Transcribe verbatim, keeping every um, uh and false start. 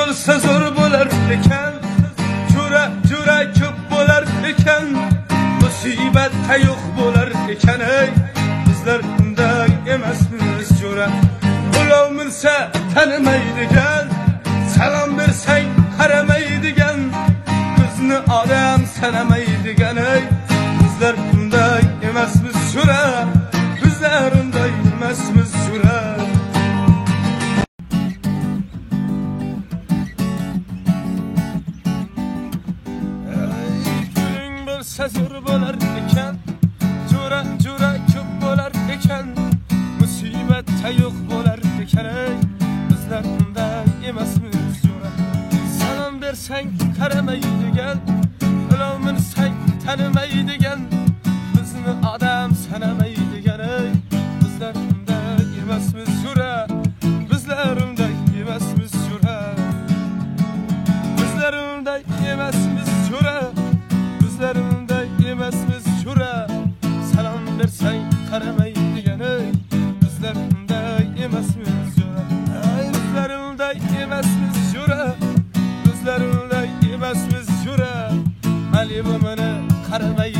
bo'lsa zo'r bo'lar ekan, jura jura ko'p bo'lar ekan, musibatda yo'q bo'lar ekan. Ey bizlar unday emasmiz jura. Ulov minsa tanimaydigan, salom bersang qaramaydigan, bizni odam sanamaydigan. Ey bizlar unday emasmiz jura, bizlar unday emasmiz jura. Zo'r bo'lar ekan, jura jura ko'p bo'lar ekan, musibatda yo'q bo'lar ekan. Ey bizlar unday emasmiz jura. Salom bersang qaramaydigan, ulov minsang tanimaydigan, bizni odam sanamaydigan. Ey bizlar unday emasmiz jura, bizlar unday emasmiz jura, bizlar unday emasmiz jura, bizlar emasmiz jura. Salom bersang qaramaydigan. Ey bizlar unday emasmiz jura. Ey bizlar unday emasmiz jura, bizlar unday emasmiz jura. Ali bu meni qaramaydigan.